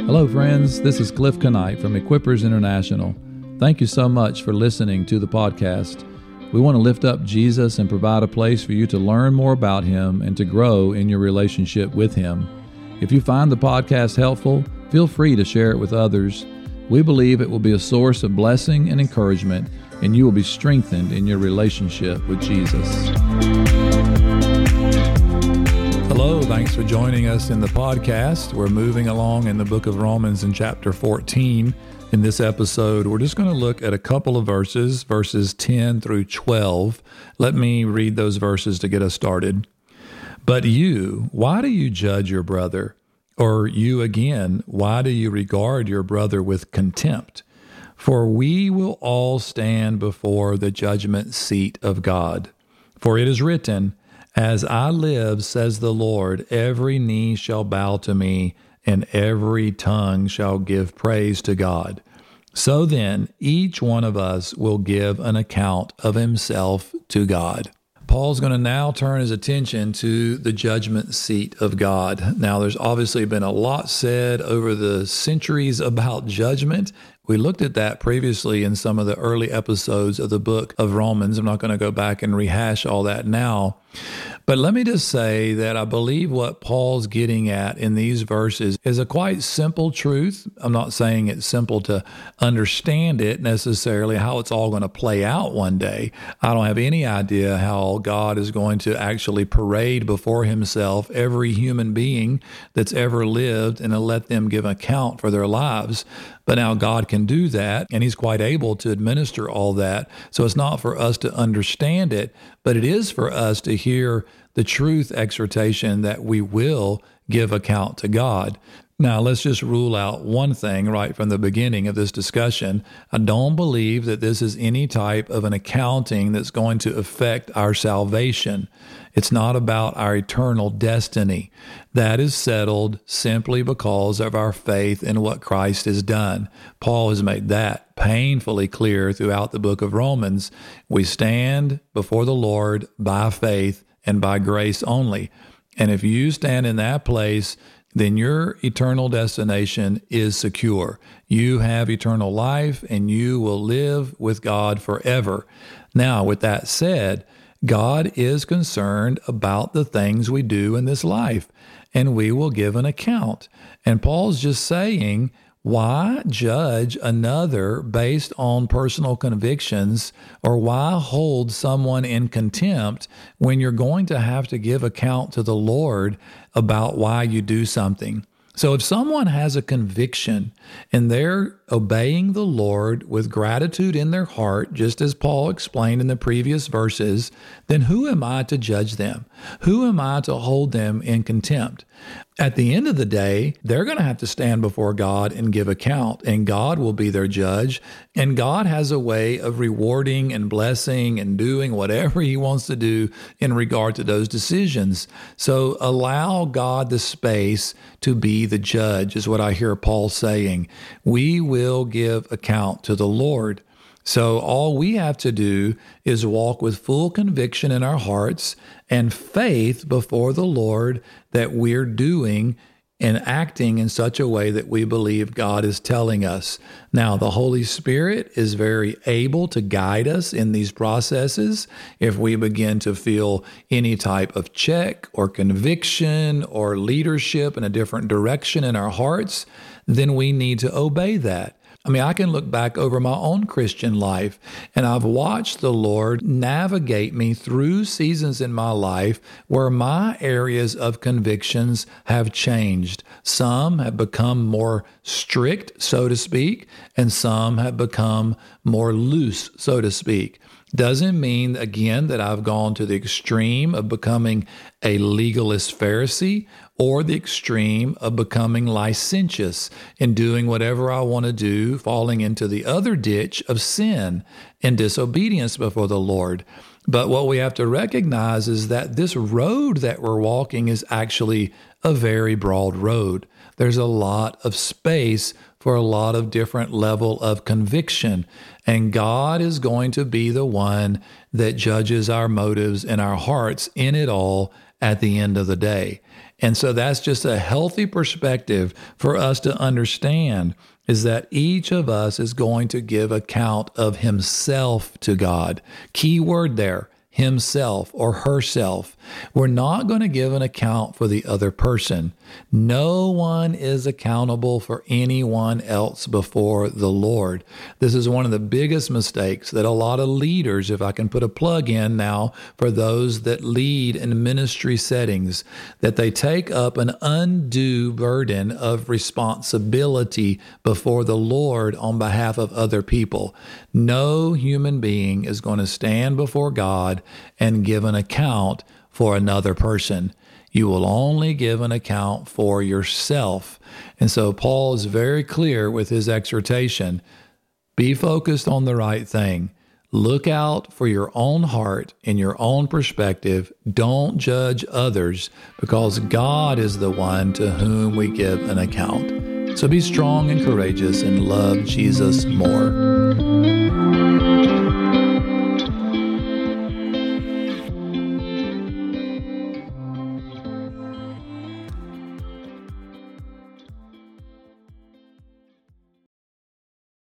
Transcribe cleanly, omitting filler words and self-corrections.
Hello, friends. This is Cliff Knight from Equippers International. Thank you so much for listening to the podcast. We want to lift up Jesus and provide a place for you to learn more about Him and to grow in your relationship with Him. If you find the podcast helpful, feel free to share it with others. We believe it will be a source of blessing and encouragement, and you will be strengthened in your relationship with Jesus. Hello, thanks for joining us in the podcast. We're moving along in the book of Romans in chapter 14. In this episode, we're just going to look at a couple of verses 10 through 12. Let me read those verses to get us started. But you, why do you judge your brother? Or you again, why do you regard your brother with contempt? For we will all stand before the judgment seat of God. For it is written, As I live, says the Lord, every knee shall bow to me, and every tongue shall give praise to God. So then, each one of us will give an account of himself to God. Paul's going to now turn his attention to the judgment seat of God. Now, there's obviously been a lot said over the centuries about judgment. We looked at that previously in some of the early episodes of the book of Romans. I'm not going to go back and rehash all that now. But let me just say that I believe what Paul's getting at in these verses is a quite simple truth. I'm not saying it's simple to understand it necessarily, how it's all going to play out one day. I don't have any idea how God is going to actually parade before himself every human being that's ever lived and to let them give account for their lives. But now God can do that, and he's quite able to administer all that. So it's not for us to understand it, but it is for us to hear the truth exhortation that we will give account to God. Now, let's just rule out one thing right from the beginning of this discussion. I don't believe that this is any type of an accounting that's going to affect our salvation. It's not about our eternal destiny. That is settled simply because of our faith in what Christ has done. Paul has made that painfully clear throughout the book of Romans. We stand before the Lord by faith and by grace only. And if you stand in that place, then your eternal destination is secure. You have eternal life and you will live with God forever. Now, with that said, God is concerned about the things we do in this life, and we will give an account. And Paul's just saying, why judge another based on personal convictions, or why hold someone in contempt when you're going to have to give account to the Lord about why you do something? So if someone has a conviction and they're obeying the Lord with gratitude in their heart, just as Paul explained in the previous verses, then who am I to judge them? Who am I to hold them in contempt? At the end of the day, they're going to have to stand before God and give account, and God will be their judge. And God has a way of rewarding and blessing and doing whatever he wants to do in regard to those decisions. So allow God the space to be the judge, is what I hear Paul saying. We will give account to the Lord. So all we have to do is walk with full conviction in our hearts and faith before the Lord that we're doing and acting in such a way that we believe God is telling us. Now, the Holy Spirit is very able to guide us in these processes. If we begin to feel any type of check or conviction or leadership in a different direction in our hearts, then we need to obey that. I mean, I can look back over my own Christian life, and I've watched the Lord navigate me through seasons in my life where my areas of convictions have changed. Some have become more strict, so to speak, and some have become more loose, so to speak. Doesn't mean, again, that I've gone to the extreme of becoming a legalist Pharisee or the extreme of becoming licentious and doing whatever I want to do, falling into the other ditch of sin and disobedience before the Lord. But what we have to recognize is that this road that we're walking is actually a very broad road. There's a lot of space for a lot of different level of conviction. And God is going to be the one that judges our motives and our hearts in it all at the end of the day. And so that's just a healthy perspective for us to understand, is that each of us is going to give account of himself to God. Key word there, himself or herself. We're not going to give an account for the other person. No one is accountable for anyone else before the Lord. This is one of the biggest mistakes that a lot of leaders, if I can put a plug in now for those that lead in ministry settings, that they take up an undue burden of responsibility before the Lord on behalf of other people. No human being is going to stand before God and give an account for another person. You will only give an account for yourself. And so Paul is very clear with his exhortation. Be focused on the right thing. Look out for your own heart and your own perspective. Don't judge others, because God is the one to whom we give an account. So be strong and courageous and love Jesus more.